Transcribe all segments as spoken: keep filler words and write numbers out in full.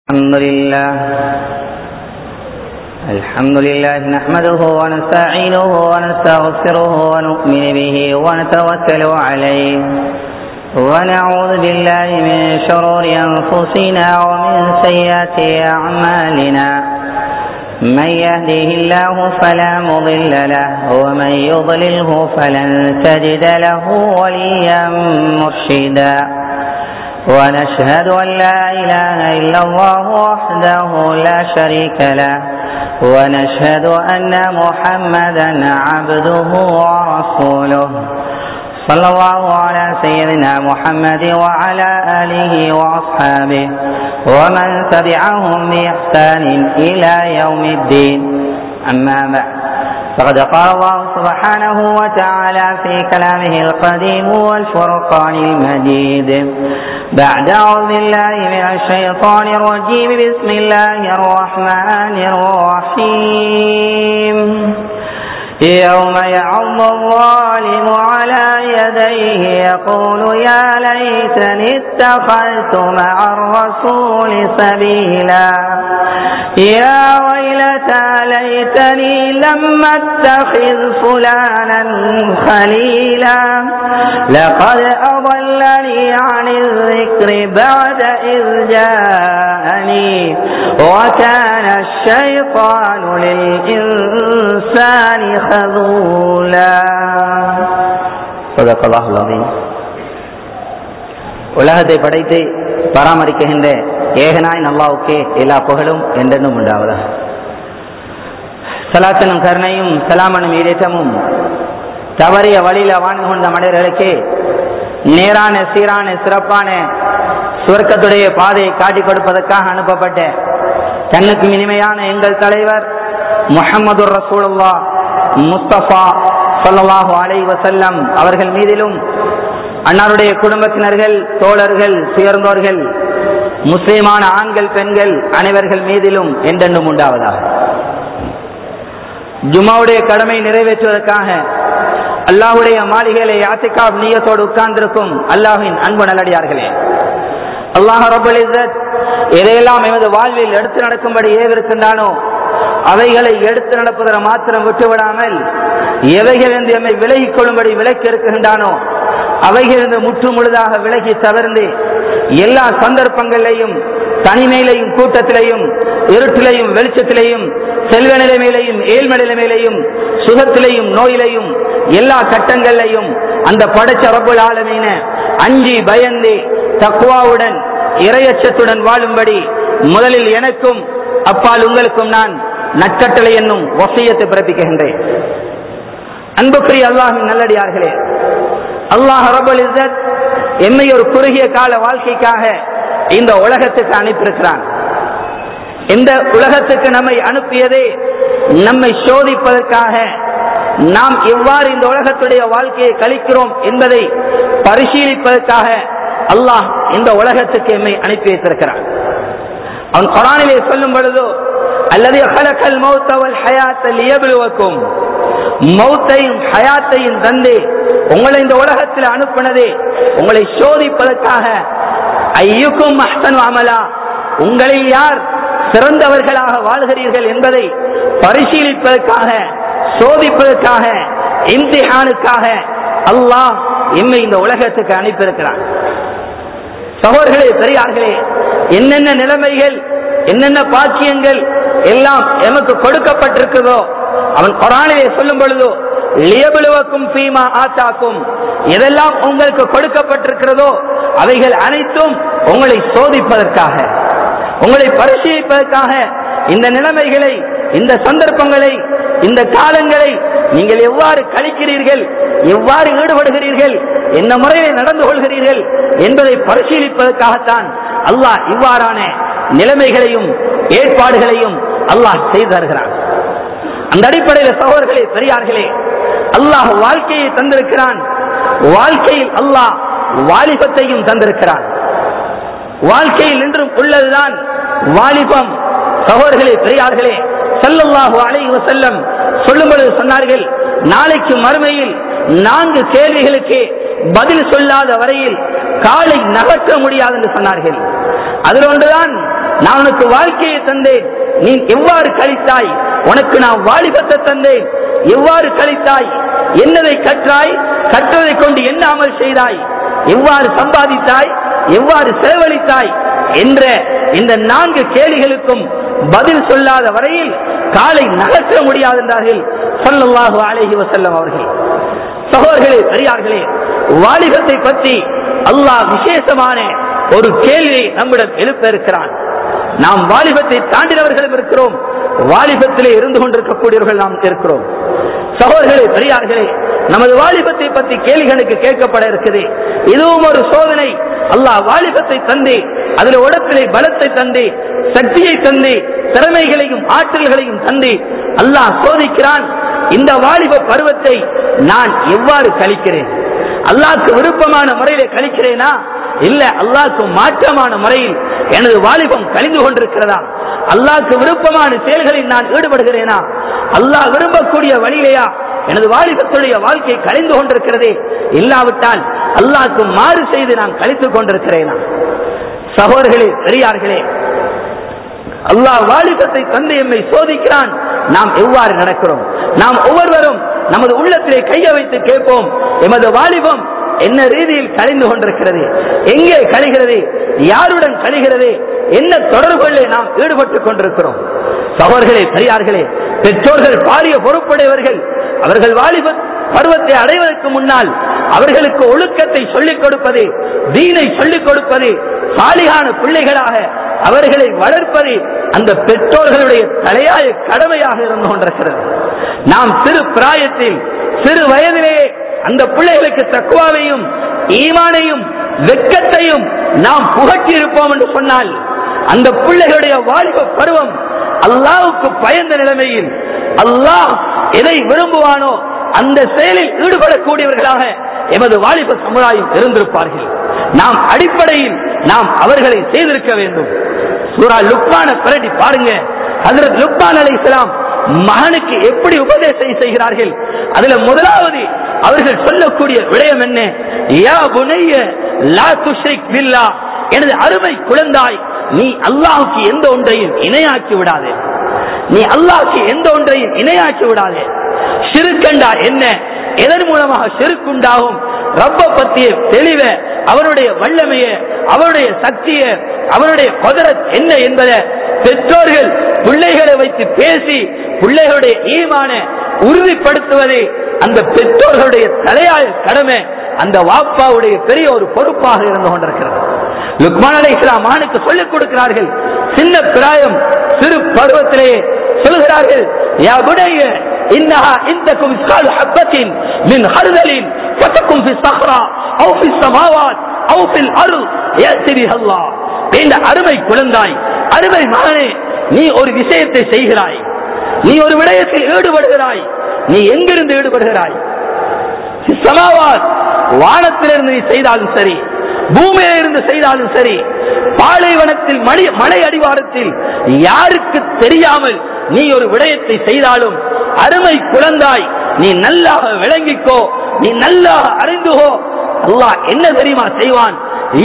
الحمد لله الحمد لله نحمده ونستعينه ونستغفره ونؤمن به ونتوكل عليه ونعوذ بالله من شرور أنفسنا ومن سيئات أعمالنا من يهده الله فلا مضل له ومن يضلله فلن تجد له وليا مرشدا ونشهد أن لا إله إلا الله وحده لا شريك له ونشهد أن محمدا عبده ورسوله صلى الله على سيدنا محمد وعلى آله وأصحابه ومن تبعهم بإحسان إلى يوم الدين. أما بعد، فقد قال الله سبحانه وتعالى في كلامه القديم والفرقان المجيد بعد أعوذ بالله من الشيطان الرجيم بسم الله الرحمن الرحيم. يوم يعض الظالم على يديه يقول يا ليتني اتخذت مع الرسول سبيلا يا ويلتى ليتني لم اتخذ فلانا خليلا لقد أضلني عن الذكر بعد إذ جاءني وكان الشيطان للإنسان خذولا. صدق الله العظيم. உலகத்தை படைத்து பராமரிக்கின்ற ஏகனாய் அல்லாஹ்வுக்கே எல்லா புகழும் என்றென்றும் உண்டாவதாக. ஸலாத்தனும் கருணையும் சலாமனும் ஈடேற்றமும் தவறிய வழியில வாழ்ந்து கொண்ட மனிதர்களுக்கு நேரான சீரான சிறப்பான சுவர்க்கத்துடைய பாதையை காட்டிக் கொடுப்பதற்காக அனுப்பப்பட்ட தன்னுக்கு இனிமையான எங்கள் தலைவர் முஹம்மது ரசூலுல்லாஹ் முஸ்தபா ஸல்லல்லாஹு அலைஹி வஸல்லம் அவர்கள் மீதிலும் அன்னாருடைய குடும்பத்தினர்கள், தோழர்கள், சேர்ந்தோர்கள், முஸ்லிமான ஆண்கள், பெண்கள் அனைவர்கள் மீதிலும் என்றென்றும் உண்டாவதாக. ஜும்மாவுடைய கடமை நிறைவேற்றுவதற்காக அல்லாஹ்வுடைய மாளிகையிலே இஅ்திகாஃப் நியத்தோடு உட்கார்ந்திருக்கும் அல்லாஹ்வின் அன்பு நல்லடியார்களே, அல்லாஹ் ரப்பல் இஸ்ஸத் எதையெல்லாம் எமது வாழ்வில் எடுத்து நடக்கும்படி ஏவிருக்கின்றானோ அவைகளை எடுத்து நடப்பதை மாத்திரம் விட்டுவிடாமல் எவைகள் என்று எம்மை விலகிக் கொள்ளும்படி விலக்கி இருக்கின்றானோ அவைகளிலிருந்து முற்று முழுதாக விலகி தவிர்ந்து எல்லா சந்தர்ப்பங்களிலையும், தனிமையிலையும், கூட்டத்திலையும், இருட்டிலையும், வெளிச்சத்திலையும், செல்வ நிலைமையிலையும், ஏழ்மை நிலைமையிலையும், சுகத்திலையும், நோயிலையும், எல்லா கட்டங்களிலையும் அந்த படைச்ச ரப்புல் ஆலமீன அஞ்சி பயந்து தக்வாவுடன் இறையச்சத்துடன் வாழும்படி முதலில் எனக்கும் அப்பால் உங்களுக்கும் நான் நற்கட்டளை என்னும் வசியத்தை பிறப்பிக்கின்றேன். அன்புக்குரிய அல்லாஹ்வின் நல்லடியார்களே, அல்லாஹ் ரப்பல் இஸ்ஸத் என்னை ஒரு குறுகிய கால வாழ்க்கைக்காக இந்த உலகத்துக்கு அனுப்பியிருக்கிறான். இந்த உலகத்துக்கு நம்மை அனுப்பியதே நம்மை சோதிப்பதற்காக, நாம் எவ்வாறு இந்த உலகத்துடைய வாழ்க்கையை கழிக்கிறோம் என்பதை பரிசீலிப்பதற்காக அல்லாஹ் இந்த உலகத்துக்கு எம்மை அனுப்பி வைத்திருக்கிறான். அவன் குர்ஆனிலே சொல்லும் பொழுது அல்லதி ஹலகல் மௌத வல் ஹயாத லியப்லுவக்கும், மௌத்தையும் ஹயாத்தையும் தந்து உங்களை இந்த உலகத்தில் அனுப்பினதே உங்களை சோதிப்பதற்காக. ஐயுக்கும் அஹ்சனு அமலா, உங்களில் யார் சிறந்தவர்களாக வாழ்கிறீர்கள் என்பதை பரிசீலிப்பதற்காக, சோதிப்பதற்காக, இம்திஹானுக்காக அல்லாஹ் எம்மை இந்த உலகத்துக்கு அனுப்பியிருக்கிறான். சகோதரர்களே, பெரியார்களே, என்னென்ன நிலைமைகள், என்னென்ன பாக்கியங்கள் எல்லாம் எமக்கு கொடுக்கப்பட்டிருக்கிறதோ அவன் குர்ஆனிலே சொல்லும் பொழுதோ லியப்லுவக்கும் ஃபீமா ஆதாக்கும், எதெல்லாம் உங்களுக்கு கொடுக்கப்பட்டிருக்கிறதோ அவைகள் அனைத்தும் உங்களை சோதிப்பதற்காக, உங்களை பரிசீலிப்பதற்காக. இந்த நிலைமைகளை, இந்த சந்தர்ப்பங்களை, இந்த காலங்களை நீங்கள் எவ்வாறு கழிக்கிறீர்கள், எவ்வாறு ஈடுபடுகிறீர்கள், என்ன முறையில் நடந்து கொள்கிறீர்கள் என்பதை பரிசீலிப்பதற்காகத்தான் அல்லாஹ் இவ்வாறான நிலைமைகளையும் ஏற்பாடுகளையும் அல்லாஹ் செய்து தருகிறான். அந்த அடிப்படையில் சகோதரர்களே, பெரியார்களே, அல்லாஹ் வாழ்க்கையை தந்திருக்கிறான். வாழ்க்கையில் அல்லாஹ் வாலிபத்தையும் தந்திருக்கிறான். வாழ்க்கையில் இன்றும் உள்ளதுதான் வாலிபம். சகோதரர்களே, பெரியார்களே, ஸல்லல்லாஹு அலைஹி வஸல்லம் சொல்லும் பொழுது சொன்னார்கள், நாளைக்கு மறுமையில் நான்கு கேள்விகளுக்கு பதில் சொல்லாத வரையில் காலை நகர்த்த முடியாது என்று சொன்னார்கள். அதில் ஒன்றுதான் நான் உனக்கு வாழ்க்கையை தந்தேன், நீ எவ்வாறு கழித்தாய்? உனக்கு நான் வாலிபத்தை தந்தேன், எவ்வாறு கழித்தாய்? என்னதை கற்றாய்? கற்றதை கொண்டு என்ன அமல் செய்தாய்? எவ்வாறு சம்பாதித்தாய்? எவ்வாறு செலவழித்தாய்? என்ற இந்த நான்கு கேள்விகளுக்கும் பதில் சொல்லாத வரையில் காலை நகர்த்த முடியாது என்றார்கள் ஸல்லல்லாஹு அலைஹி வஸல்லம் அவர்கள். சகோதரர்களே, பெரியார்களே, வாலிபத்தை பற்றி அல்லாஹ் விசேஷமான ஒரு கேள்வியை நம்மிடம் எழுப்ப இருக்கிறான். நாம் வாலிபத்தை தாண்டினவர்களும் இருக்கிறோம், வாலிபத்திலே இருந்து கொண்டிருக்கக்கூடியவர்கள் நாம் இருக்கிறோம். சகோதரர்களே, பெரியார்களே, நமது வாலிபத்தை பற்றி கேள்விகளுக்கு கேட்கப்பட இருக்குது. இதுவும் ஒரு சோதனை. அல்லாஹ் வாலிபத்தை தந்து, அதில் உடத்திலே பலத்தை தந்து, சக்தியை தந்து, திறமைகளையும் ஆற்றல்களையும் தந்து அல்லாஹ் சோதிக்கிறான். இந்த வாலிப பருவத்தை நான் எவ்வாறு கழிக்கிறேன்? அல்லாஹ்க்கு விருப்பமான முறையிலே கழிக்கிறேனா, இல்ல அல்லாஹ்க்கு மாற்றமான முறையில் எனது வாலிபம் கழிந்து கொண்டிருக்கிறதா? அல்லாஹ்க்கு விருப்பமான செயல்களில் நான் ஈடுபடுகிறேனா, அல்லாஹ் விரும்பக்கூடிய வழியிலேயா எனது வாலிபத்துடைய வாழ்க்கை கழிந்து கொண்டிருக்கிறதே? இல்லாவிட்டால் அல்லாஹ்க்கு மாறு செய்து நான் கழித்துக் கொண்டிருக்கிறேனா? சகோதரர்களே, பெரியார்களே, அல்லாஹ் வாலிபத்தை தந்து எம்மை சோதிக்கிறான். நாம் எவ்வாறு நடக்கிறோம்? நாம் ஒவ்வொருவரும் நமது உள்ளத்திலே கையை வைத்து கேட்போம், எமது வாலிபம் என்ன ரீதியில் கழிந்து கொண்டிருக்கிறது? எங்கே கழிகிறது? யாருடன் கழிகிறது? என்ன தொடர்புகளில் நாம் ஈடுபட்டுக் கொண்டிருக்கிறோம்? சகோதரர்களே, பெரியார்களே, பெற்றோர்கள் பாரிய பொறுப்புடையவர்கள். அவர்கள் வாலிப பருவத்தை அடைவதற்கு முன்னால் அவர்களுக்கு ஒழுக்கத்தை சொல்லிக் கொடுப்பது, தீனை சொல்லிக் கொடுப்பது, சாலிகான பிள்ளைகளாக அவர்களை வளர்ப்பது அந்த பெற்றோர்களுடைய தலையாய கடமையாக இருந்து கொண்டிருக்கிறது. நாம் சிறு பிராயத்தில், சிறு வயதிலேயே அந்த பிள்ளைகளுக்கு தக்வாவையும் ஈமானையும் வெட்கத்தையும் நாம் புகட்டி இருப்போம் என்று சொன்னால், அந்த பிள்ளைகளுடைய வாலிப பருவம் அல்லாஹ்வுக்கு பயந்த நிலைமையில் அல்லாஹ் எதை விரும்புவானோ அந்த செயலில் ஈடுபடக்கூடியவர்களாக எமது வாலிப சமுதாயம் இருந்திருப்பார்கள். நாம் அடிப்படையில் நாம் அவர்களை செய்திருக்க வேண்டும். சூரா லுக்மான பிரதி பாருங்க. ஹஜ்ரத் லுக்மான் அலைஹிஸ்ஸலாம் மகனுக்கு எப்படி உபதேசம் செய்கிறார்கள். அதுல முதலாவது அவர்கள் சொல்லக்கூடிய விடயம் என்ன? யா புனைய லா துஷ்ரிக் பில்லாஹ், எனது அருமை குழந்தாய், நீ அல்லாஹ்வுக்கு எந்த ஒன்றையும் இணையாக்கி விடாதே. நீ அல்லாஹ்வுக்கு எந்த ஒன்றையும் இணையாக்கி விடாதே. ஷிர்கண்டா என்ன? எதன் மூலமாக ஷிர்க் உண்டாகும்? ரப்ப பற்றிய தெளிவ, அவருடைய வல்லமைய, அவருடைய சக்திய, அவருடைய குதரத் என்ன என்பதை பெற்றோர்கள் பிள்ளைகளை வைத்து பேசி பிள்ளைகளுடைய ஈமான உறுதிப்படுத்துவதே அந்த பெற்றோர்களுடைய தலையாய கடமை. அந்த வாப்பாவுடைய பெரிய ஒரு பொறுப்பாக இருந்து கொண்டிருக்கிறது. லுக்மான் அலைஹிஸ்ஸலாம் மகனுக்கு சொல்லிக் கொடுக்கிறார்கள். சின்ன பிராயம், சிறு பருவத்திலேயே சொல்கிறார்கள், யா புனைய இன்னஹா இந்தகும் மிஸ்கால் ஹப்பத்தின் மின் ஹர்தலின் ஃபதகும் ஃபி ஸஹ்ரா அவ் ஃபி ஸமாவாத் அவ் ஃபில் அர்த் யஅதி பிஹல்லாஹ். இந்த அருமை குழந்தாய், அருமை மகனே, நீ ஒரு விஷயத்தை செய்கிறாய், நீ ஒரு விடயத்தில் ஈடுபடுகிறாய். நீ எங்கிருந்து ஈடுபடுகிறாய்? ஸமாவாத், வானத்திலிருந்து நீ செய்தாலும் சரி, பூமியிலிருந்து செய்தாலும் சரி, பாலைவனத்தில் மழை மலை அடிவாரத்தில் யாருக்கு தெரியாமல் நீ ஒரு விடயத்தை செய்தாலும், அருமை குழந்தாய், நீ நல்லா விளங்கிக்கோ, நீ நல்லா அறிந்துகோ, அல்லாஹ் என்ன தெரியுமா செய்வான்?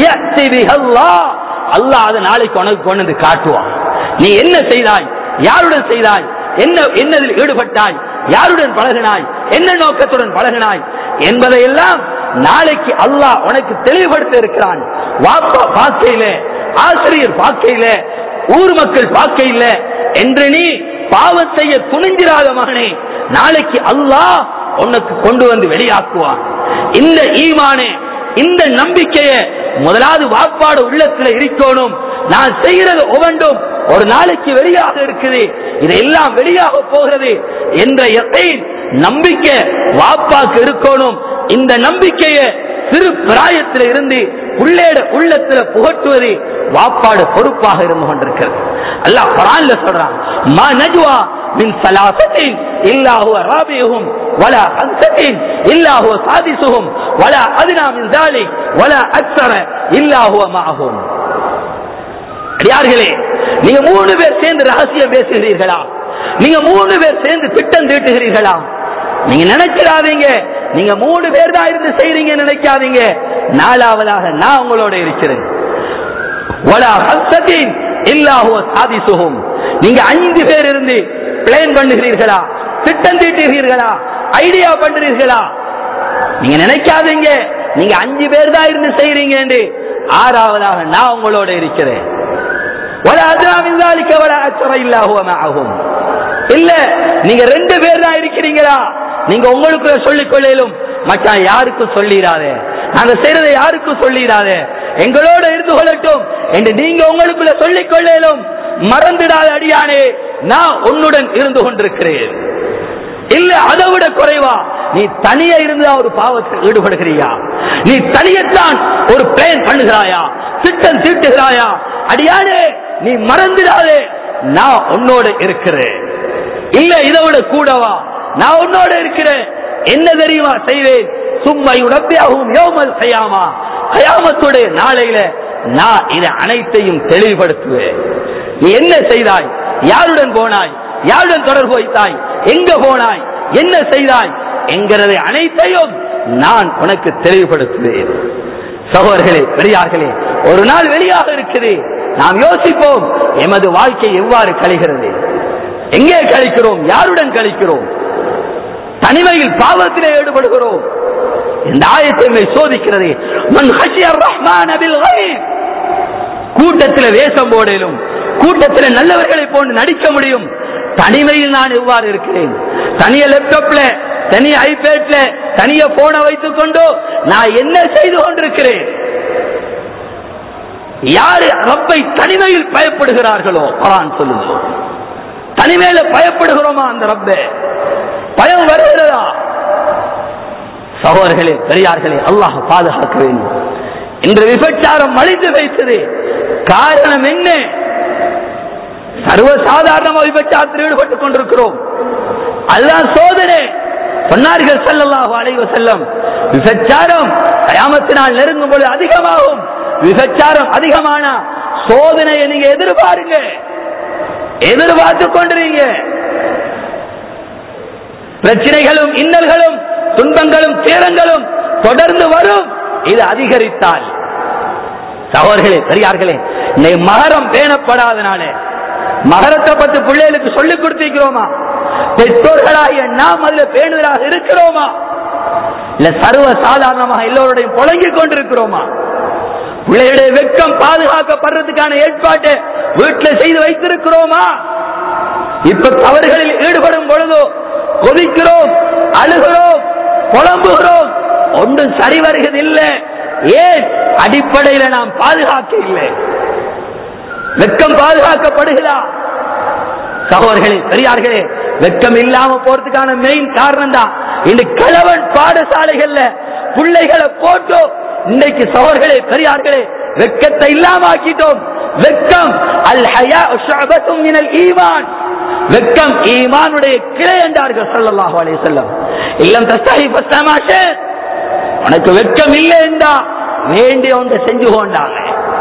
அல்லாஹ் அதை நாளைக்கு உனக்கு கொண்டு வந்து காட்டுவான். நீ என்ன செய்தாய், யாருடன் செய்தாய், என்ன என்னதில் ஈடுபட்டாய், யாருடன் பழகினாய், என்ன நோக்கத்துடன் பழகினாய் என்பதையெல்லாம் நாளைக்கு அல்லாஹ் உனக்கு தெளிவுபடுத்த இருக்கிறான். வாப்பா பார்க்கையில, ஆசிரியர் பார்க்கையில, ஊர் மக்கள் பார்க்கையில என்று நீ பாவம் செய்ய துணிஞ்சிராத மகனே, நாளைக்கு அல்லாஹ் உனக்கு கொண்டு வந்து வெளியாக்குவான். இந்த ஈமானே, இந்த நம்பிக்கையை முதலாவது வாப்பாட உள்ளத்துல இருக்கணும். நான் செய்கிறது ஒவ்வொன்றும் ஒரு நாளைக்கு வெளியாக இருக்குது, இதெல்லாம் வெளியாக போகிறது என்ற யகீன், நம்பிக்கை வாப்பாக்கு இருக்கணும். இந்த நம்பிக்கையை சிறு பிராயத்தில் இருந்து உள்ளேட உள்ளத்துல புகட்டுவது வாப்பாடு பொறுப்பாக இருந்து கொண்டிருக்கிறது. அல்லாஹ் குர்ஆன்ல சொல்றான், மா நஜ்வா மின் ஸலாஸத்தின் இல்லா ஹுவ ராபிஹும் வலா ஹம்ஸத்தின் இல்லா ஹுவ சாதிஸுஹும் வலா அத்னா மின் ஸாலிக் வலா அக்ஸர இல்லா ஹுவ மஅஹும். யார்களே, நீங்க மூணு பேர் சேர்ந்து ரகசியம் பேசுகிறீர்களா? நீங்க மூணு பேர் சேர்ந்து திட்டம் தீட்டுகிறீர்களா? நீங்க நினைச்சிடாதீங்க நீங்க மூணு பேர் தான் இருந்து செய்றீங்க நினைக்காதீங்க. நாலாவதாக நான் உங்களோட இருக்கிறேன். இல்லா ஹுவ சாதிசுஹும். நீங்க அஞ்சு பேர் இருந்து பிளான் பண்ணுகிறீர்களா, திட்டம் தீட்டுகிறீர்களா, ஐடியா பண்றீர்களா? நீங்க நினைக்காதீங்க நீங்க அஞ்சு பேர் தான் இருந்து செய்றீங்க என்று. ஆறாவதாக நான் உங்களோட இருக்கிறேன். இல்ல நீங்க ரெண்டு பேர் தான் இருக்கிறீங்களா, நீங்க உங்களுக்கு சொல்லிக் கொள்ளும், மச்சான் யாருக்கும் சொல்லிடாதே, நாங்க செய்யறதை யாருக்கும் சொல்லிடாதே, எங்களோட இருந்து கொள்ளட்டும் என்று நீங்க உங்களுக்குள்ள சொல்லிக் கொள்ளும். மறந்துடாத அடியானே, நான் உன்னுடன் இருந்து கொண்டிருக்கிறேன். இல்ல அதை விட குறைவா, நீ தனியே இருந்தா ஒரு பாவத்தில் ஈடுபடுகிறியா, நீ தனியத்தான் ஒரு பிளான் பண்ணுகிறாயா, திட்டம் தீட்டுகிறாயா, அடியானே நீ மறந்துடாதே, நான் உன்னோட இருக்கிறேன். இல்ல இதை விட கூடவா, நான் உன்னோட இருக்கிறேன். என்ன தெரியுமா செய்வேன்? சும்மா உடம்பியாகவும் யோமல் செய்யாமா, கயாமத்துடைய நாளையில நான் இதை அனைத்தையும் தெளிவுபடுத்துவேன். நீ என்ன செய்தாய், யாருடன் போனாய், யாருடன் தொடர்பு வைத்தாய், எங்க போனாய், என்ன செய்தாய் என்கிறதை அனைத்தையும் நான் உனக்கு தெளிவுபடுத்துவேன். சகோதரர்களே, பெரியார்களே, ஒரு நாள் வெளியாக இருக்குது. நாம் யோசிப்போம், எமது வாழ்க்கை எவ்வாறு கழிகிறது, எங்கே கழிக்கிறோம், யாருடன் கழிக்கிறோம், தனிமையில் பாவத்திலே ஈடுபடுகிறோம். இந்த ஆயத்தை சோதிக்கிறது. மன் ஹஷியர் ரஹ்மான பில் கைப், கூட்டத்தில் வேஷம் போடலும், கூட்டத்தில் நல்லவர்களை போன்று நடிக்க முடியும். தனிமையில் நான் எவ்வாறு இருக்கிறேன், தனிய லேப்டாப்ல, தனிய ஐபேட்ல, தனிய போனை வைத்துக் கொண்டு நான் என்ன செய்து கொண்டிருக்கிறேன்? யாரு ரப்பை தனிமையில் பயப்படுகிறார்களோ, குர்ஆன் சொல்லுங்க, தனிமையில பயப்படுகிறோமா அந்த ரப்பே? பயம் வருகிறதா? சகோதரர்களே, பெரியார்களே, அல்லாஹ் பாதுகாக்க வேண்டும். இன்று விபச்சாரம் மலிந்து வைத்தது காரணம் என்ன? சர்வசாதாரணமாக விபச்சாரத்தில் ஈடுபட்டுக் கொண்டிருக்கிறோம். அதுதான் சோதனை. சொன்னார்கள் ஸல்லல்லாஹு அலைஹி வஸல்லம், விபச்சாரம் கயாமத்தினால் நெருங்கும் பொழுது அதிகமாகும். விபச்சாரம் அதிகமான சோதனையை நீங்க எதிர்பாருங்க, எதிர்பார்த்து கொண்டிருங்க. பிரச்சனைகளும் இன்னல்களும் துன்பங்களும் சேரங்களும் தொடர்ந்து வரும். இது அதிகரித்தால் சகோதரர்களே, பெரியார்களே, இந்த மகரம் பேணப்படாதனால மகரத்தை பற்றி பிள்ளைகளுக்கு சொல்லிக் கொடுத்திருக்கிறோமா? பெற்றோர்களாகிய நாம் அதில் பேணுதலாக இருக்கிறோமா? இல்ல சர்வ சாதாரணமாக எல்லோருடையும் புழங்கிக் கொண்டிருக்கிறோமா? பிள்ளைகளுடைய வெட்கம் பாதுகாக்கப்படுறதுக்கான ஏற்பாட்டை வீட்டில் செய்து வைத்திருக்கிறோமா? இப்ப தவறுகளில் ஈடுபடும் பொழுதோ கொதிக்கிறோம், அழுகிறோம், புலம்புகிறோம், ஒன்றும் சரி வருகிறதில்லை. ஏன்? அடிப்படையில நாம் பாதுகாக்க இல்லை. வெட்கம் பாதுகாக்கப்படுகிறா? சகோதரர்களே, பெரியார்களே, வெட்கம் இல்லாம போறதுக்கான மெயின் காரணம் தான் இந்த கிழவன் பாடசாலைகள்ல பிள்ளைகளை போட்டோ இன்னைக்கு சகோதரர்களே, பெரியார்களே, வெட்கத்தை இல்லாம ஆக்கிட்டோம். வெட்கம் அல் ஹயா ஷுஅபத்தும் மினல் ஈமான், வெட்கம் ஈமானுடைய கிளை என்றார்கள் ஸல்லல்லாஹு அலைஹி வஸல்லம். இல்லம் தஸ்தஹி ஃபஸ்தமாஷ, உனக்கு வெட்கம் இல்லை என்றா வேண்டிய ஒன்றை செஞ்சு கொண்டாங்க.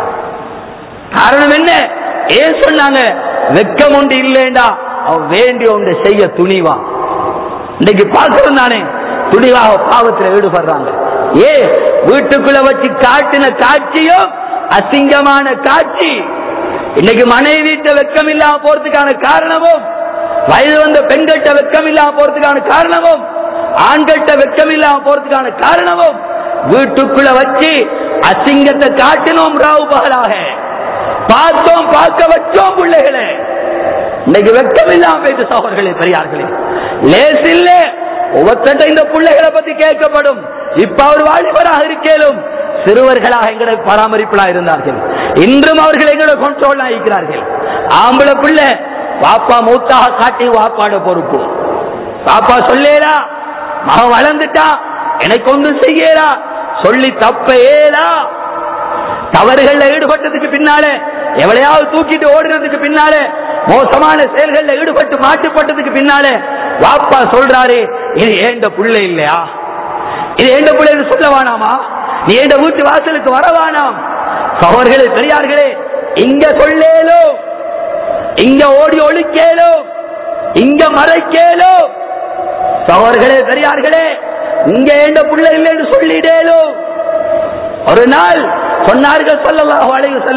காரணம் என்ன? ஏன் சொன்னாங்க? வெட்கம் ஒன்று இல்லைண்டா அவன் வேண்டிய ஒன்றை செய்ய துணிவா. இன்னைக்கு பார்க்கிறோம் தானே, துணிவாக பாவத்தில் ஈடுபடுறாங்க. ஏ வீட்டுக்குள்ள வச்சு காட்டின காட்சியும் அசிங்கமான காட்சி. இன்னைக்கு மனைவி வீட்டை வெட்கம் இல்லாம போறதுக்கான காரணமும், வயது வந்த பெண்கள்கிட்ட வெட்கம் இல்லாம போறதுக்கான காரணமும், ஆண்கள்கிட்ட வெட்கம் இல்லாம போறதுக்கான காரணமும், வீட்டுக்குள்ள வச்சு அசிங்கத்தை காட்டினோம், ராவு பகலாக பார்த்தோம், பார்க்க வச்சோம் பிள்ளைகளே. இன்னைக்கு வெட்கம் இல்லாம போயிட்டு சகோதரர்களே, பெரியார்களே, லேஸ் இல்ல. ஒவ்வொருத்த இந்த பிள்ளைகளை பத்தி கேட்கப்படும். இப்ப அவர் வாலிபராக இருக்கேனும் சிறுவர்களாக எங்களை பராமரிப்புலா இருந்தார்கள். இன்றும் அவர்கள் எங்களை கொண்டோல் இருக்கிறார்கள். ஆம்பளை பிள்ளை பாப்பா மூத்தாக காட்டி வாப்பாட பொறுப்பு. பாப்பா சொல்லேரா, மகன் வளர்ந்துட்டா எனக்கு ஒன்றும் செய்யறா சொல்லி தப்ப ஏதா. தவறுகள்ல ஈடுபட்டதுக்கு பின்னாலே, எவளையாவது தூக்கிட்டு ஓடுறதுக்கு பின்னாலே, மோசமான செயல்கள்ல ஈடுபட்டு மாட்டுப்பட்டதுக்கு பின்னாலே வாப்பா சொல்றாரு, இது ஏண்ட பிள்ளை இல்லையா, இது ஏண்ட பிள்ளை சொல்ல வேணாமா, நீ ஏண்ட வீட்டு வாசலுக்கு வரவானாம். சகோதரர்களே, பெரியார்களே, இங்க சொல்லேலோ, இங்க ஓடி ஒழிக்கேலோ, இங்க மறைக்கேலோ. சகோதரர்களே, பெரியார்களே, இங்க ஏண்ட பிள்ளை இல்லைன்னு சொல்லிடேலோ. ஒரு நாள் சொன்னார்கள் ஸல்லல்லாஹு அலைஹி வஸல்லம்,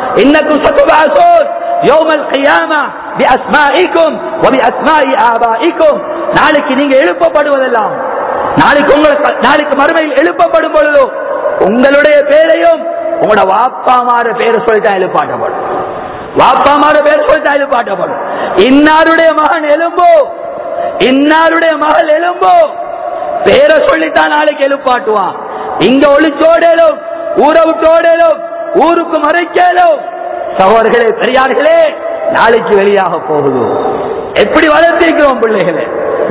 இன்னக்கும் சதுபாசூன் யௌமல் கியாமா பிஅஸ்மாஇக்கும் வபிஅஸ்மாஇ ஆபாஇக்கும். நாளைக்கு நீங்க எழுப்பப்படுவதெல்லாம், நாளைக்கு உங்களுக்கு நாளைக்கு மறுமையில் எழுப்பப்படும் பொழுது உங்களுடைய பேரையும் உங்களோட வாப்பாமார பேரை சொல்லித்தான் எழுப்பாட்டப்படும். வாப்பாமார பேரை சொல்லித்தான் எழுப்பாட்டப்படும். இன்னாருடைய மகன் எலும்போ, இன்னாருடைய மகள் எலும்போ, பேரை சொல்லித்தான் நாளைக்கு எழுப்பாட்டுவான். இங்க ஒளிச்சோடலும் ஊரை விட்டோடலும் ஊருக்கு மறைக்கலும். சகோதரர்களே பெரியார்களே, நாளைக்கு வெளியாக போகுது. எப்படி வளர்த்திருக்கிறோம் பிள்ளைகளே,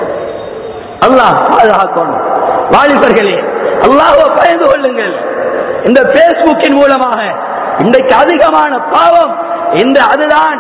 அல்லாஹ் பாதுகாக்கணும். வாலிபர்களே, அல்லாஹ்வை பயந்து கொள்ளுங்கள். இந்த பேஸ்புக்கின் மூலமாக இன்றைக்கு அதிகமான பாவம் இந்த அதுதான்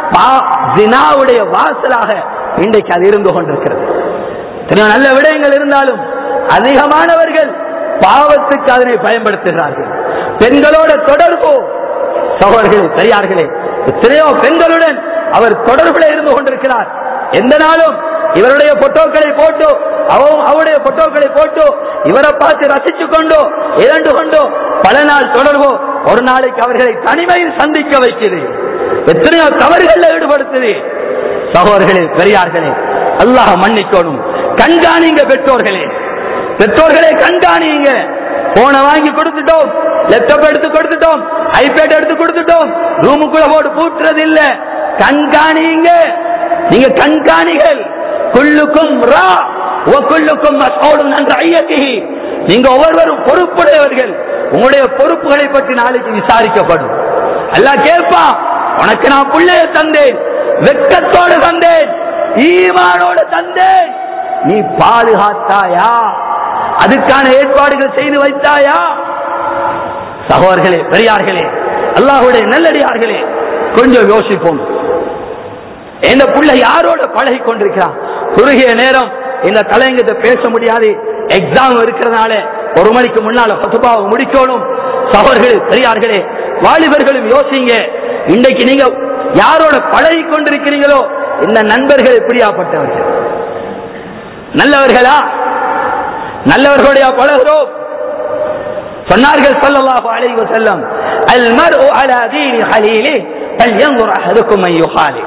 ஜினாவுடைய வாசலாக இன்றைக்கு அது இருந்து கொண்டிருக்கிறது. நல்ல விடயங்கள் இருந்தாலும் அதிகமானவர்கள் பாவத்துக்கு அதனை பயன்படுத்துகிறார்கள். பெண்களோட தொடர்பு, சகோதரர்களே பெரியார்களே, எத்தனையோ பெண்களுடன் அவர் தொடர்புல இருந்து கொண்டிருக்கிறார். எந்த நாளும் இவருடைய போட்டோக்களை போட்டு அவருடைய போட்டோக்களை போட்டு இவரை பார்த்து ரசிச்சு கொண்டோ இரண்டு கொண்டோ பல நாள் தொடர்போ ஒரு நாளைக்கு அவர்களை தனிமையில் சந்திக்க வைக்கிறது. எத்தனையோ தவறுகளில் ஈடுபடுத்துது. சகோதரர்களே பெரியார்களே, அல்லாஹ் மன்னிக்கணும். கண்காணிங்க பெற்றோர்களே, பெற்றோர்களே கண்காணிங்க. போனை வாங்கி கொடுத்துட்டோம், லேப்டாப் எடுத்து கொடுத்துட்டோம், ஐபேட் எடுத்து கொடுத்துட்டோம், ரூமுக்குள்ள போட்டு பூட்டுறது இல்ல. கண்காணிங்க, நீங்க கண்காணிகள். குல்லுக்கும் ரா வ குல்லுக்கும் மஸ்ஊலுன் அன் ரஅய்யத்திஹி. நீங்க ஒவ்வொருவரும் பொறுப்புடையவர்கள். உங்களுடைய பொறுப்புகளை பற்றி நாளைக்கு விசாரிக்கப்படும். அல்லாஹ் கேட்பான், உனக்கு நான் பிள்ளைய தந்தேன், வெட்கத்தோடு தந்தேன், ஈமானோடு தந்தேன், நீ பாதுகாத்தாயா? அதுக்கான ஏற்பாடுகள் செய்து வைத்தாயா? சகோதரர்களே பெரியார்களே, அல்லாஹ்வுடைய நல்லடியார்களே, கொஞ்சம் யோசிப்போம். இந்த பிள்ளை யாரோட பழகி கொண்டிருக்கிறான்? குறுகிய நேரம் இந்த தலையங்கத்தை பேச முடியாது, எக்ஸாம் இருக்கிறதுனால ஒரு மணிக்கு முன்னால ஃபத்வாவை முடிக்கணும். சகோதரர்களே பெரியார்களே, வாலிபர்களும் யோசிங்க. இன்றைக்கு நீங்க யாரோட பழகி கொண்டிருக்கிறீங்களோ இந்த நண்பர்கள் எப்படியாப்பட்டவர்கள்? நல்லவர்களா? நல்லவர்களுடைய பழகிறோம். சொன்னார்கள் ஸல்லல்லாஹு அலைஹி வஸல்லம், அல் மர்உ அலா தீனி ஹலீலி ஃபல்யன்ظر அஹதுக்கும் மன் யுஹாலில்.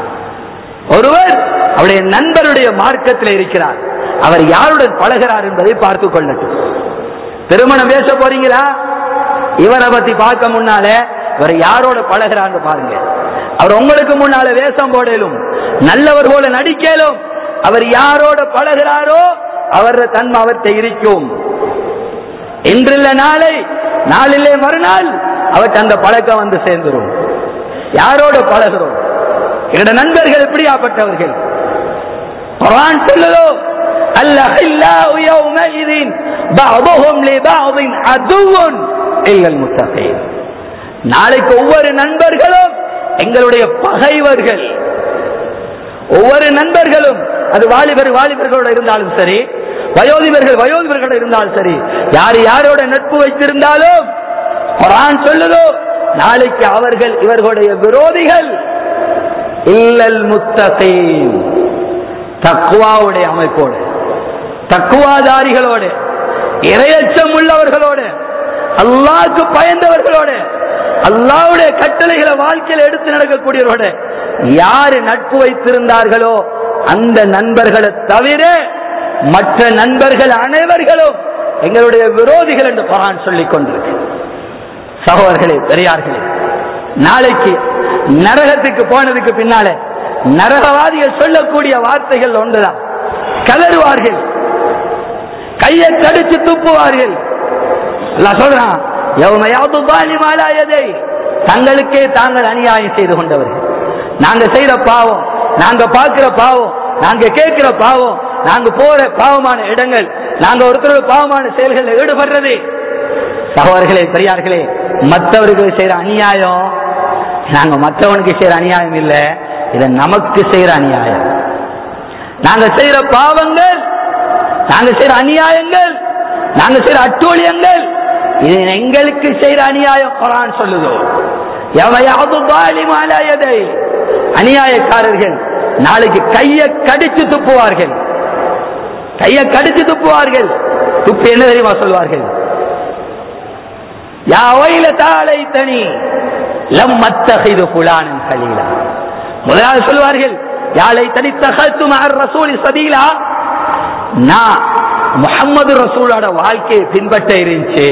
ஒருவர் அவருடைய நண்பருடைய மார்க்கத்தில் இருக்கிறார், அவர் யாருடன் பழகிறார் என்பதை பார்த்துக் கொள்ளட்டும். திருமணம் பேச போறீங்களா? இவரை பத்தி பார்க்க முன்னால இவர் யாரோட பழகிறான்னு பாருங்க. அவர் உங்களுக்கு முன்னால வேஷம் போடலும், நல்லவர் போல நடிக்கலும். அவர் யாரோட பழகிறாரோ அவர தன்மை அவர்கிட்ட இருக்கும். இன்றில்ல நாளை, நாளிலே மறுநாள் அவர்கிட்ட அந்த பழக்கம் வந்து சேர்ந்துரும். யாரோட பழகிறோம்? என்னோட நண்பர்கள் எப்படியாப்பட்டவர்கள்? குர்ஆன் சொல்லுதோ, அல்-அஹில்லாஉ யௌமஇதின் பஅதுஹும் லிபஅதின் அதுவுன் இல்லல் முத்தகீன். நாளைக்கு ஒவ்வொரு நண்பர்களும் எங்களுடைய பகைவர்கள். ஒவ்வொரு நண்பர்களும், அது வாலிபர் வாலிபர்களோட இருந்தாலும் சரி, வயோதிபர்கள் வயோதிபர்களோட இருந்தாலும் சரி, யார் யாரோட நட்பு வைத்திருந்தாலும் குர்ஆன் சொல்லுதோ, நாளைக்கு அவர்கள் இவர்களுடைய விரோதிகள். இல்லல் முத்தகீன், தக்வாவுடைய அமைப்போடு, தக்வாதாரிகளோடு, இறையச்சம் உள்ளவர்களோடு, அல்லாஹ்வுக்கு பயந்தவர்களோடு, அல்லாஹ்வுடைய கட்டளைகளை வாழ்க்கையில் எடுத்து நடக்கக்கூடியவர்களோடு யாரு நட்பு வைத்திருந்தார்களோ அந்த நண்பர்களை தவிர மற்ற நண்பர்கள் அனைவர்களும் எங்களுடைய விரோதிகள் என்று குர்ஆன் சொல்லிக் கொண்டிருக்கு. சகோதரர்களே பெரியார்களே, நாளைக்கு நரகத்துக்கு போனதுக்கு பின்னால நரகவாதிகள் சொல்லக்கூடிய வார்த்தைகள் ஒன்றுதான். கதறுவார்கள், கையை கடிச்சு துப்புவார்கள். அல்லாஹ் சொல்றான், தங்களுக்கே தாங்கள் அநியாயம் செய்து கொண்டவர்கள். நாங்க செய்யற பாவம், நாங்க பார்க்கிற பாவம், நாங்க கேட்கிற பாவம், நாங்க போற பாவமான இடங்கள், நாங்க ஒருத்தரோட பாவமான செயல்களில் ஈடுபடுறது. சகோதரர்களே பெரியார்களே, மற்றவர்கள் செய்யற அநியாயம் நாங்க மற்றவனுக்கு செய்யற அநியாயம் இல்ல, இதை நமக்கு செய்யற அநியாயம். நாங்க செய்யற பாவங்கள், நாங்க செய்யற அநியாயங்கள், நாங்க செய்யற அட்டூழியங்கள், இது எங்களுக்கு செய்யற அநியாயம். குர்ஆன் சொல்லுதோ, அநியாயக்காரர்கள் நாளைக்கு கையை கடிச்சு துப்புவார்கள். கையை கடிச்சு துப்புவார்கள். துப்பு என்ன தெரியுமா சொல்வார்கள்? யா வைலதா லைதனி லம் அத்தஹிது ஃபுலானன் கலீலா. முதலாவது சொல்வார்கள், யாலை தனி தகல்து மஅர் ரசூலி சபீலா, நான் முஹம்மது ரசூலோட வாழ்க்கையை பின்பற்ற இருந்துச்சு.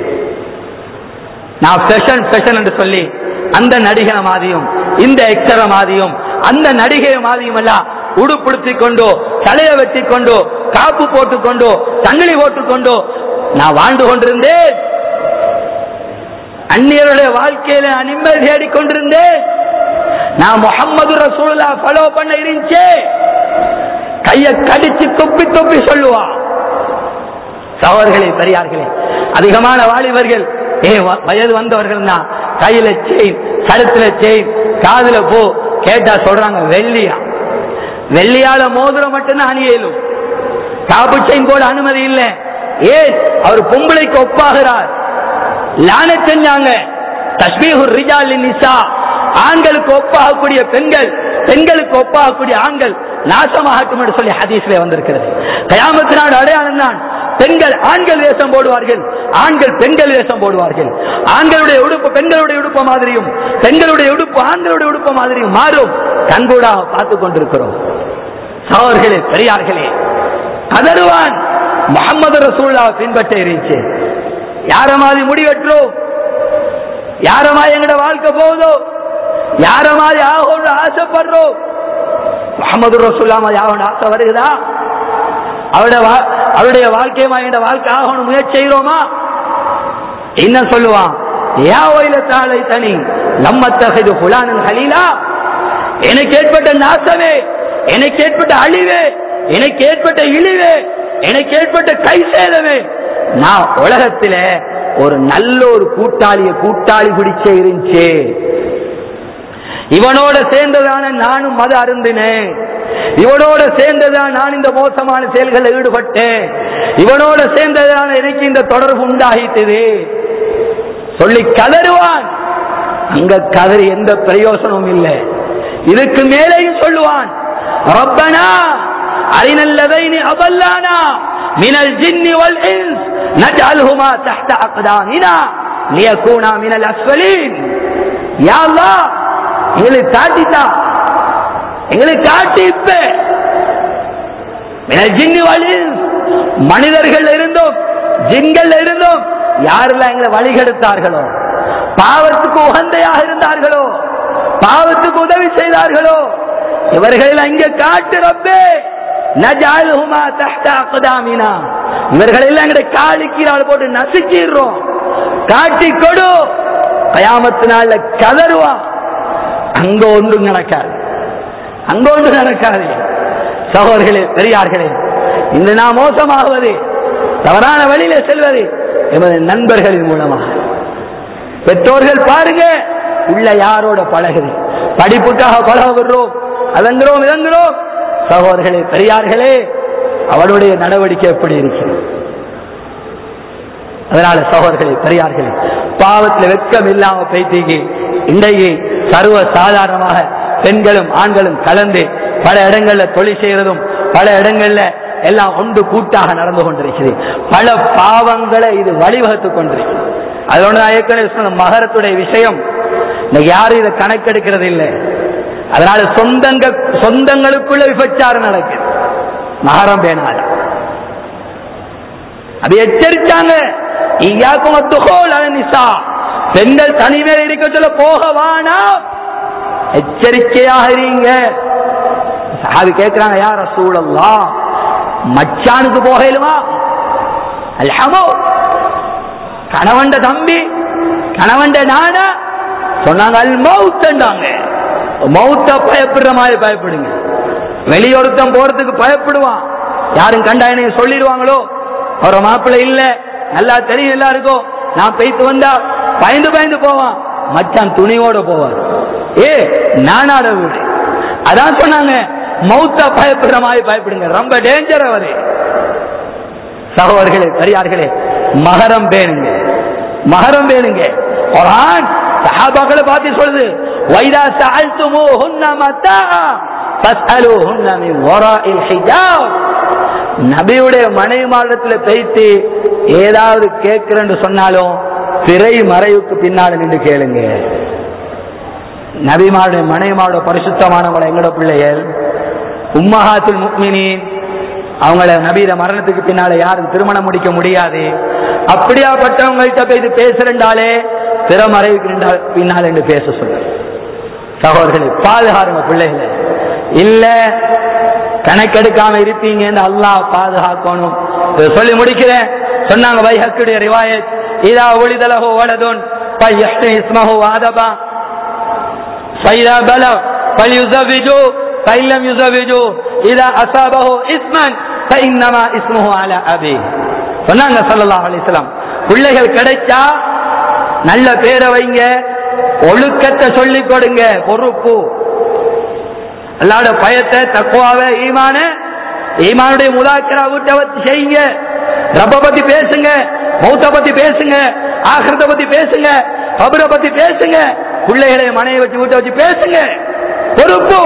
நான் ஃபேஷன் ஃபேஷன் என்று சொல்லி அந்த நடிகை மாதிரியும் இந்த எக்டர மாதிரியும் அந்த நடிகை மாதிரியும் எல்லாம் உடுப்படுத்தி கொண்டோ தலையை வெட்டி கொண்டோ காப்பு போட்டுக்கொண்டோ தண்ணி போட்டுக்கொண்டோ நான் வாழ்ந்து கொண்டிருந்தேன். அந்நியருடைய வாழ்க்கையில நான் நிம்மதி தேடிக் கொண்டிருந்தேன். நான் முஹம்மது ரசூலுல்லாஹ் ஃபாலோ பண்ண இருந்துச்சு. கையை கடிச்சு தொப்பி தொப்பி சொல்லுவா. சகோதரர்களே, பெரியார்களே, அதிகமான வாலிபர்கள் ஏ வயது வந்தவர்கள் தான் கையில செயின், கழுத்துல செயின், காதுல போ கேட்டா சொல்றாங்க வெள்ளியா. வெள்ளியால மோதிரம் மட்டும்தான் அணியலும், காப்பு செயின் போட அனுமதி இல்லை. ஏன்? அவர் பொம்பளைக்கு ஒப்பாகிறார். லான செஞ்சாங்க. தஸ்பீஹுர் ரிஜால் நிசா, ஆண்களுக்கு ஒப்பாகக்கூடிய பெண்கள், பெண்களுக்கு ஒப்பாகக்கூடிய ஆண்கள் நாசமாகட்டும் என்று சொல்லி ஹதீஸ்ல வந்திருக்கிறது. கயாமத்து நாடு அடையாளம் தான். பெண்கள் ஆண்கள் வேஷம் போடுவார்கள், ஆண்கள் பெண்கள் வேஷம் போடுவார்கள். ஆண்களுடைய உடுப்பு பெண்களுடைய உடுப்பு மாதிரியும் பெண்களுடைய உடுப்பு ஆண்களுடைய உடுப்பு மாதிரியும் மாறும். கண்கூடா பார்த்து கொண்டிருக்கிறோம். சகோதரர்களே, பெரியார்களே, கதறுவான் முஹம்மது ரசூலுல்லாஹ் பின்பற்ற இருந்துச்சு. யார மாதிரி முடிவெற்றோம், யார மாதிரி எங்கட வாழ்க்கை போகுதோ, யார மாதிரி ஆக ஆசைப்படுறோம். முஹம்மது ரசூலுல்லாஹ் யாரோட ஆசை வருகிறதா? அவருடைய வாழ்க்கையமா என்ற வாழ்க்கை ஆகணும் முயற்சி செய்கிறோமா? என்ன சொல்லுவான்? யா வைலத்தாலை தனி லம்மத்தஹிது ஃபுலானன் கலீலா, எனக்கு ஏற்பட்ட நாசமே, எனக்கு ஏற்பட்ட அழிவே, எனக்கு ஏற்பட்ட இழிவே, எனக்கு ஏற்பட்ட கை சேதமே, நான் உலகத்தில ஒரு நல்ல ஒரு கூட்டாளிய கூட்டாளி பிடிச்சே இருந்துச்சு. இவனோட சேர்ந்ததான நானும் மத அருந்தினேன், இவனோட சேர்ந்ததான் நான் இந்த மோசமான செயல்களில் ஈடுபட்டேன், இவனோட சேர்ந்ததான எனக்கு இந்த தொடர்பு உண்டாகிட்டது சொல்லி கதறுவான். அங்க கதறி எந்த பிரயோசனமும் இல்லை. இதுக்கு மேலேயும் சொல்லுவான், ரப்பனா அரினல்லதைனி அபல்லானா மினல் ஜின்னி வல் இன்ஸ் நஜ்அல்ஹுமா தஹ்த அக்தாமினா லியகூனா மினல் அஸ்ஃபலீன். யா அல்லாஹ், எங்களுக்கு காட்டிட்டா, எங்களுக்கு காட்டி இப்ப மினல் ஜின்னி வல் இன்ஸ், மனிதர்கள் இருந்தோம் ஜின்கள் இருந்தோம், யாரெல்லாம் எங்களை வழிகெடுத்தார்களோ, பாவத்துக்கு உகந்தையாக இருந்தார்களோ, பாவத்துக்கு உதவி செய்தார்களோ, இவர்கள் அங்கே காட்டு ரப்பே நஜ்அல்ஹுமா தஹ்த அக்தாமினா, இவர்கள் எல்லாம் எங்களை காலிக்கீழால் போட்டு நசுக்கிடுறோம், காட்டி கொடு. கயாமத்து நாள்ல கதறுவா. அங்க ஒன்றும் நடக்காது, அங்க ஒன்று நடக்காது. சகோதரர்களே, பெரியார்களே, இந்த நாம் மோசமாகுவது, தவறான வழியில செல்வது எமது நண்பர்களின் மூலமாக. பெற்றோர்கள் பாருங்க, உள்ள யாரோட பழகுது, படிப்புக்காக பழக விடுறோம், அதங்கிறோம் இதங்கிறோம். சகோதரர்களே, பெரியார்களே, அவருடைய நடவடிக்கை எப்படி இருக்கிறது? அதனால சகோதரர்களே, பெரியார்களே, பாவத்தில் வெட்கம் இல்லாம பேசிக்கு இன்றைக்கு சர்வ சாதாரணமாக பெண்களும் ஆண்களும் கலந்து பல இடங்கள்ல தொழில் செய்யறதும் பல இடங்கள்ல எல்லாம் ஒன்று கூட்டாக நடந்து கொண்டிருக்கிறது. பல பாவங்களை இது வழிவகுத்துக் கொண்டிருக்கிறது. அதோட நான் ஏற்கனவே சொன்ன மகரத்துடைய விஷயம் இன்னைக்கு யாரும் இதை கணக்கெடுக்கிறது இல்லை. அதனால சொந்தங்க சொந்தங்களுக்குள்ள விபச்சாரம் நடக்குது. மகரம் வேணால அது எச்சரிச்சாங்க, பெண்கள் தனிமையில் இருக்க சொல்ல போக வானா, எச்சரிக்கையாக இருங்க. அது கேட்கிறாங்க, யார் ரசூலல்லாஹ், மச்சானுக்கு போகலுமா? அல்ஹமோ, கணவண்ட தம்பி கணவண்ட நானா சொன்னாங்க, அல் மௌத்ன்றாங்க. மௌத்த பயப்படுற மாதிரி பயப்படுங்க. வெளியொருத்தம் போறதுக்கு பயப்படுவான். யாரும் கண்டா என்ன சொல்லிடுவாங்களோ, அவர மாப்பிள்ளை இல்ல, நல்லா தெரியும் எல்லாருக்கும், நான் போயிட்டு வந்தா பயந்து பயந்து போவான். மச்சான் துணியோட போவார். ஏ நானாட வீடு. அதான் சொன்னாங்க, மௌத்த பயப்படுற மாதிரி பயப்படுங்க, ரொம்ப டேஞ்சர் அவரு. சகோதரர்களே, பெரியார்களே, மகரம் வேணுங்க, மகரம் வேணுங்க. ஒரு ஆண் சஹாபாக்களை பார்த்து சொல்லுது, வைதா சஅல்துமூஹுன்ன மத்தாஅ ஃபஸ்அலூஹுன்ன மின் வராஇல் ஹிஜாப். நபியுடைய மனைவிமாரிடத்துல பேசி ஏதாவது கேட்கிறேன்னு சொன்னாலும் திரை மறைவுக்கு பின்னால் நின்று கேளுங்க. நபிமாருடைய மனைவிமாரோட பரிசுத்தமானவங்கள எங்களோட பிள்ளைகள் உம்மஹாத்துல் முஃமினீன், அவங்கள நபியில மரணத்துக்கு பின்னால யாரும் திருமணம் முடிக்க முடியாது. அப்படியாப்பட்டவங்கள்ட்ட போய் இது பேசுறாலே திறமறைவுக்கு பின்னால் என்று பேச சொல்ல. சகோதரர்களை பாதுகாருங்க பிள்ளைகளை. இல்ல கணக்கெடுக்காம இருப்பீங்க என்று அல்லாஹ் பாதுகாக்கணும். சொல்லி முடிக்கிறேன். சொன்னாங்க பைஹக்கியுடைய ரிவாயத், இதா உலிதலஹு வலதுன் ஃபயஹ்தி இஸ்மஹு வாதபா ஃபைதா பலா ஃபல்யுஸவ்விஜு ஃபைல்லம் யுஸவ்விஜு இதா அஸாபஹு இஸ்மன் ஃபஇன்னமா இஸ்முஹு அலா அபி. சொன்னாங்க ஸல்லல்லாஹு அலைஹி வஸல்லம், பிள்ளைகள் கிடைச்சா நல்ல பேரை வைங்க, ஒழுக்கத்தை சொல்லிக் கொடுங்க, பொறுப்பு அல்லாஹ்வுடைய பயத்தை, தக்வாவை, ஈமான ஈமானுடைய முதாக்கரா வீட்டை வச்சு செய்யுங்க. ரப்ப பத்தி பேசுங்க, மௌத்த பத்தி பேசுங்க, ஆகிரத்தை பத்தி பேசுங்க, கபரை பத்தி பேசுங்க, பிள்ளைகளை மனையை வச்சு வீட்டை வச்சு பேசுங்க, பொறுப்பு.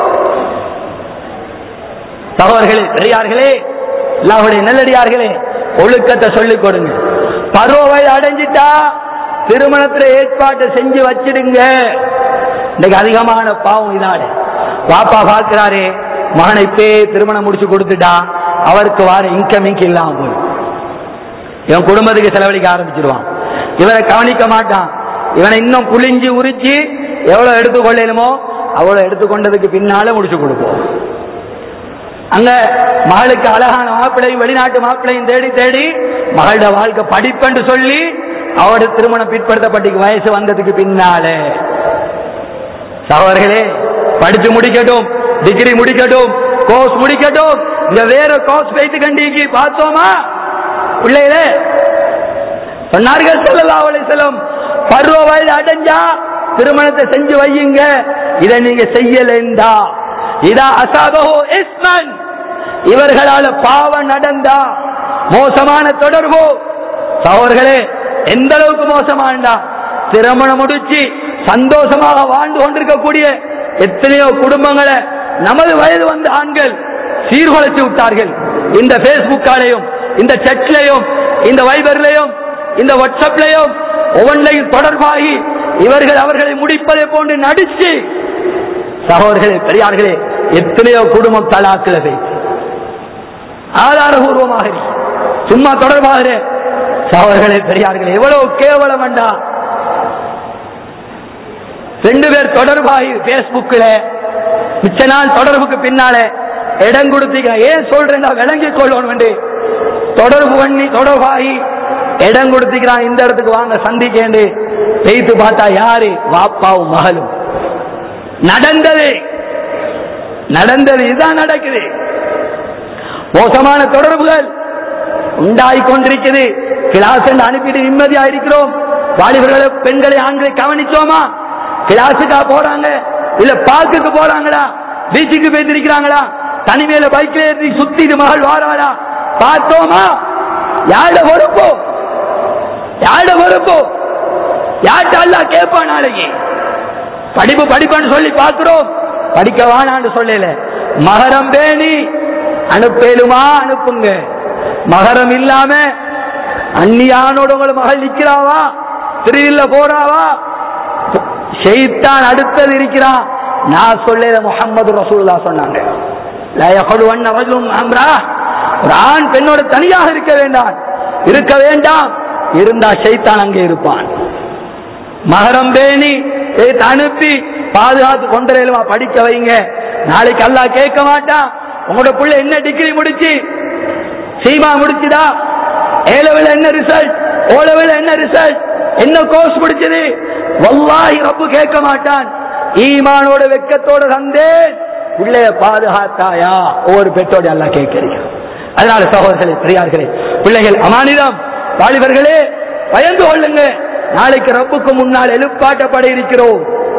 சகோதரர்களே, பெரியார்களே, அல்லாஹ்வுடைய நல்லடியார்களே, ஒழுக்கத்தை சொல்லிக் கொடுங்க. பருவ வயது அடைஞ்சிட்டா திருமணத்துல ஏற்பாட்டை செஞ்சு வச்சிடுங்க. இன்னைக்கு அதிகமான பாவம் இதாடு. பாப்பா பார்க்கிறாரு, மகனை இப்பே திருமணம் முடிச்சு கொடுத்துட்டா அவருக்கு வார இன்கம் இல்லாம போய் இவன் குடும்பத்துக்கு செலவழிக்க ஆரம்பிச்சிருவான். இவரை கவனிக்க மாட்டான். இவனை இன்னும் குளிஞ்சு உரிச்சு எவ்வளவு எடுத்துக்கொள்ளணுமோ அவ்வளவு எடுத்துக்கொண்டதுக்கு பின்னால முடிச்சு கொடுப்போம். அங்க மகளுக்கு அழகான மாப்பிள்ளையும் வெளிநாட்டு மாப்பிள்ளையும் தேடி தேடி மகளோட வாழ்க்கை படிப்பென்று சொல்லி அவருடைய திருமணம் பிற்படுத்தப்பட்ட வயசு வந்ததுக்கு பின்னால சகோதரர்களே படிச்சு முடிக்கட்டும், டிகிரி முடிக்கட்டும், கோர்ஸ் முடிக்கட்டும், இந்த வேற கோர்ஸ் வைத்து கண்டிக்கு பார்த்தோமா பிள்ளைகளே. சொன்னார்கள் ஸல்லல்லாஹு அலைஹி வஸல்லம், பருவ வயது அடைஞ்சா திருமணத்தை செஞ்சு வையுங்க. இதை நீங்க செய்யலண்டா இதா அஸாபஹு இஸ்மன், இவர்களால பாவம் நடந்தா, மோசமான தொடர்பு சகோதரர்களே, எந்த அளவுக்கு மோசமானா, திருமணம் முடிச்சு சந்தோஷமாக வாழ்ந்து கொண்டிருக்கக்கூடிய எத்தனையோ குடும்பங்களை நமது வயது வந்த ஆண்கள் சீர்குலைச்சு விட்டார்கள். இந்த பேஸ்புக்காலையும், இந்த சட்லையும், இந்த வைபர்லையும், இந்த வாட்ஸ்அப்லையும் ஒவ்வொன்றையும் தொடர்பாகி இவர்கள் அவர்களை முடிப்பதை போன்று நடிச்சு சகோதரர்களே, பெரியார்களே, எத்தனையோ குடும்பம் தலாக்கிறது. ஆதாரபூர்வமாக சும்மா தொடர்பாக சகோதரர்களே, பெரியார்களே, எவ்வளவு கேவலம் வேண்டா. ரெண்டு பேர் தொடர்பாகி பேஸ்புக்ல மிச்ச நாள் தொடர்புக்கு பின்னால இடம் கொடுத்தீங்க. ஏன் சொல்றேன், விளங்கிக் கொள்ளணும் என்று தொடர்பு பண்ணி தொடர்பாகி இடம் கொடுத்துக்கிறான். இந்த இடத்துக்கு வாங்க சந்திக்கேண்டு வைத்து பார்த்தா யாரு, வாப்பாவும் மகளும். நடந்தது நடந்தது இதுதான் நடக்குது. மோசமான தொடர்புகள் உண்டாகி கொண்டிருக்கிறது. கிளாஸ் அனுப்பிட்டு நிம்மதியா இருக்கிறோம். வாலிபர்களை, பெண்களை, ஆண்களை கவனிச்சோமா? கிளாஸுக்கா போறாங்க, இல்ல பார்க்குக்கு போறாங்களா, பீச்சுக்கு போயிருக்கிறாங்களா, தனிமையில பைக்ல ஏறி சுத்திட்டு மகள் வாராளா பார்த்தோமா? யாரோட பொறுப்போ, யாரோட பொறுப்போ, யார்கிட்ட அல்லாஹ் கேட்பான் நாளைக்கு? படிப்பு படிப்பான்னு சொல்லி பார்க்கிறோம், படிக்க வானான்னு சொல்லல. மகரம் பேணி அனுப்பேலுமா அனுப்புங்க. மகரம் இல்லாம அந்நியானோட உங்களை மகள் நிக்கிறாவா, திருவில்ல போறாவா, ஷைத்தான் அடுத்தது இருக்கிறான். நான் சொல்ல முஹம்மது ரசூலுல்லாஹ் சொன்னாங்க, ஒரு ஆண் பெண்ணோட தனியாக இருக்க வேண்டாம், இருக்க வேண்டாம், இருந்தா ஷைத்தான் அங்கே இருப்பான். மகரம் பேணி அனுப்பி பாதுகாத்து கொண்டறையிலுமா படிக்க வைங்க. நாளைக்கு அல்லாஹ் கேட்க மாட்டான், உங்களோட பிள்ளை என்ன டிகிரி முடிச்சு, சீமா முடிச்சுதா, ஏ லெவல் என்ன ரிசல்ட், ஓ லெவல் என்ன ரிசல்ட், என்ன கோர்ஸ் முடிச்சது, வல்லாஹி ரப்பு கேட்க மாட்டான். ஈமானோட வெக்கத்தோட தந்தேன், பிள்ளைய பாதுகாத்தாயா, ஒவ்வொரு பெற்றோட எல்லாம் கேட்கிறீங்க. அதனால சகோதரர்களே, பெரியார்களே, பிள்ளைகள் அமானிதம். வாலிபர்களே பயந்து கொள்ளுங்க, நாளைக்கு ரப்புக்கு முன்னால் எழுப்பாட்டப்பட இருக்கிறோம்.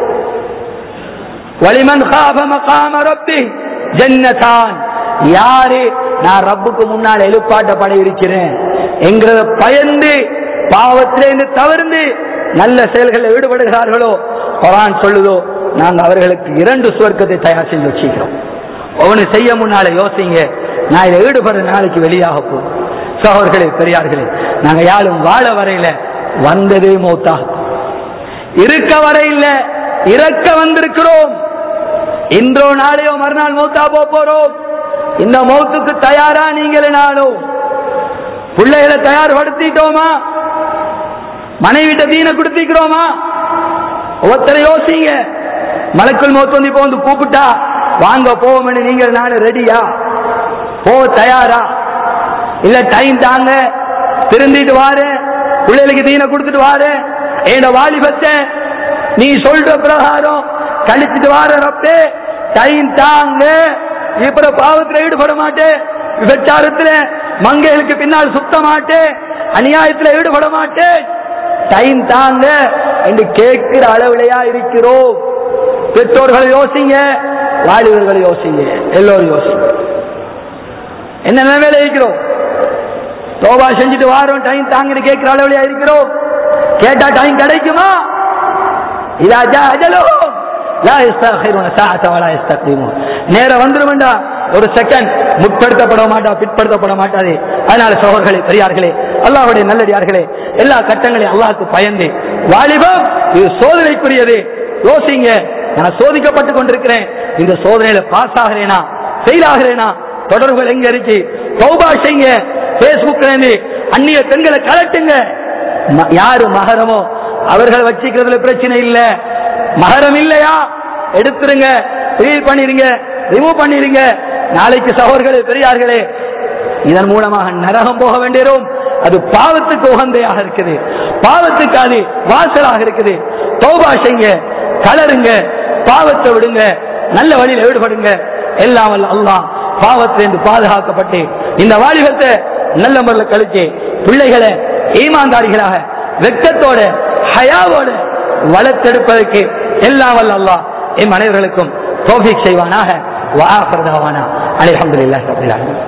வலிமன் காப மகாம ரப்பி ஜன்னதான், யாரு நான் ரப்புக்கு முன்னால் எழுப்பாட்டப்பட இருக்கிறேன் என்கிறத பயந்து பாவத்திலிருந்து தவிர்த்து நல்ல செயல்களில் ஈடுபடுகிறார்களோ, குர்ஆன் சொல்லுதோ, நாங்க அவர்களுக்கு இரண்டு சுவர்க்கத்தை தயார் செஞ்சு வச்சுக்கிறோம். ஒவ்வொன்று செய்ய முன்னால யோசிங்க, நான் இதை ஈடுபடுற நாளைக்கு வெளியாக போகும். சகோதரர்களே, பெரியார்களே, நாங்க யாரும் வாழ வரையில வந்ததே மௌத்தாக, இருக்க வரையில இறக்க வந்திருக்கிறோம். இன்றோ நாளையோ மறுநாள் மௌத்தா போறோம். இந்த மௌத்துக்கு தயாரா நீங்கள் நாளும் பிள்ளைகளை தயார்படுத்திட்டோமா? மனைவிட்ட தீன கொடுத்திக்கிறோமா? ஒருத்தரை யோசிங்க. மலக்குள் மௌத் வந்து இப்போ வந்து கூப்பிட்டா வாங்க போவோம், நீங்கள் நானும் ரெடியா? போ தயாரா? இல்ல டைம் தாங்க, திருந்திட்டு வாரு, பிள்ளைகளுக்கு தீன கொடுத்துட்டு வாரு, என் வாலிபத்தை நீ சொல்ற பிரகாரம் கழிச்சுட்டு வார ரப்பே, டைம் தாங்க, இப்ப பாவத்தில் ஈடுபட மாட்டேன், விபச்சாரத்துல மங்கைகளுக்கு பின்னால் சுத்த மாட்டேன், அநியாயத்தில் ஈடுபட மாட்டேன், டைம் தாங்க என்று கேட்கிற அளவிலையா இருக்கிறோம்? பெற்றோர்களை யோசிங்க, வாலிபர்களை யோசிங்க, எல்லோரும் யோசிங்க. என்ன நிலைமையில இருக்கிறோம்? தோபா செஞ்சுட்டு வாரோம், டைம் தாங்க கேட்கிற அளவிலையா இருக்கிறோம்? கேட்டா டைம் கிடைக்குமா? இதா ஜா அஜலுஹும் லா யஸ்தஅখিরুன சாஅத வலா யஸ்தக்திமூன். நேரம் வந்துரும்டா, ஒரு செகண்ட் முற்படுத்தப்பட மாட்டா, பிற்படுத்தப்பட மாட்டாது. அதனால சகோதரர்களே, பெரியார்களே, அல்லாஹ்வுடைய நல்லடியார்களே, எல்லா கட்டங்களையும் அல்லாஹ்வுக்கு பயந்து வாலிபம் இது சோதனைக்குரியது. யோசிங்க, நான் சோதிக்கப்பட்டுக் கொண்டிருக்கிறேன், இந்த சோதனையில பாஸ் ஆகிறேனா ஃபெயில் ஆகிறேனா? தொடர்புகள் எங்க இருக்கு? தௌபா செய்யுங்க. பேஸ்புக்ல இருந்து அந்நிய பெண்களை கலட்டுங்க. யாரு மகரமோ அவர்கள் வச்சுக்கிறதுல பிரச்சனை இல்ல. மகரம் இல்லையா எடுத்துருங்க, ரீல் பண்ணிருங்க, ரிமூவ் பண்ணிருங்க. நாளைக்கு சகோதரர்களே, பெரியார்களே, இதன் மூலமாக நரகம் போக வேண்டியோம். அது பாவத்துக்கு உகந்தையாக இருக்குது, பாவத்துக்கு அது வாசலாக இருக்குது. தௌபா செய்யுங்க, கலருங்க, பாவத்தை விடுங்க, நல்ல வழியில் ஈடுபடுங்க. எல்லாம் வல்ல அல்லாஹ் பாவத்திலிருந்து பாதுகாக்கப்பட்டு இந்த வாலிபத்தை நல்ல முறையில் கழிச்சு பிள்ளைகளை ஈமான்தாரிகளாக வெட்கத்தோட ஹயாவோட வளர்த்தெடுப்பதற்கு எல்லாம் வல்ல அல்லாஹ் எம் அனைவர்களுக்கும் தௌஃபீக் செய்வானாக. வ ஆகிரு தஅவானா அல்ஹம்துலில்லாஹி ரப்பில் ஆலமீன்.